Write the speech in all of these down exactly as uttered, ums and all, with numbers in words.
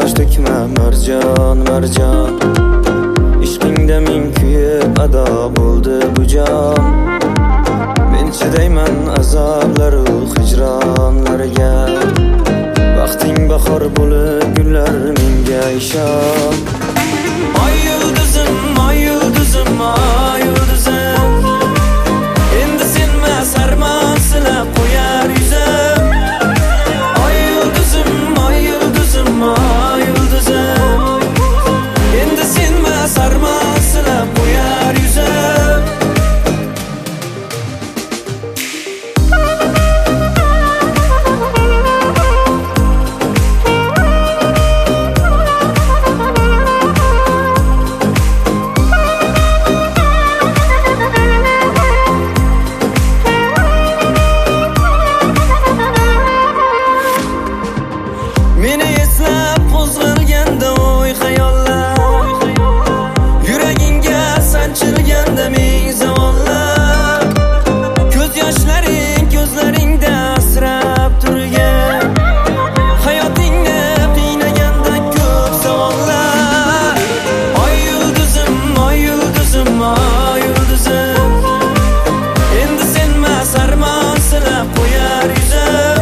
yosh to'kma marjon marjon, ishqingda men kuyib ado bo'ldi bu jon. Men chidayman azoblaru hijronlarga, vaqting bahor bo'lib gullar menga ishon. Oy yulduzim, oy yulduzim, oy yulduzim, endi senmas armon silab qo'yar yuzim. Oy yulduzim, oy yulduzim, oy yulduzim, endi senmas armon silab qo'yar yuzim. Meni eslab qo'zg'alganda o'y xayollar, yuragingga sanchilganda ming zavollar, ko'z yoshlaring ko'zlaringda asrab turgan, hayotingni qiynaganda ko'p savollar. Oy yulduzim, oy yulduzim, oy yulduzim, endi senmas armon silab qo'yar yuzim.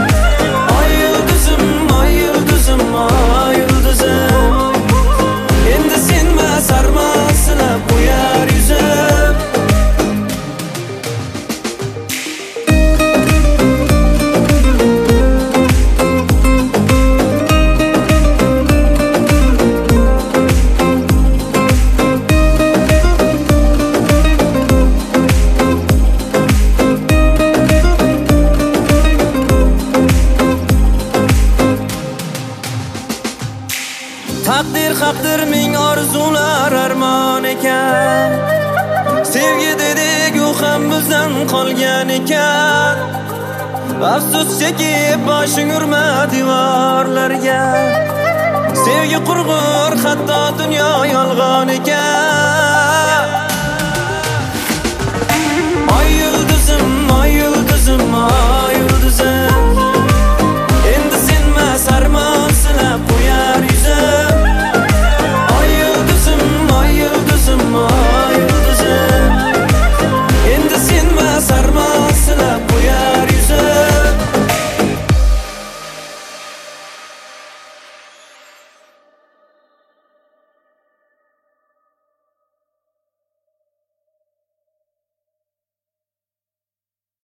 Taqdir haqdir ming orzular armon ekan, sevgi dedik u ham bizdan qolgan ekan. Afsus chekib boshing urma devorlarga, sevgi qurg'ur hatto dunyo yolg'on ekan. Oy yulduzim, oy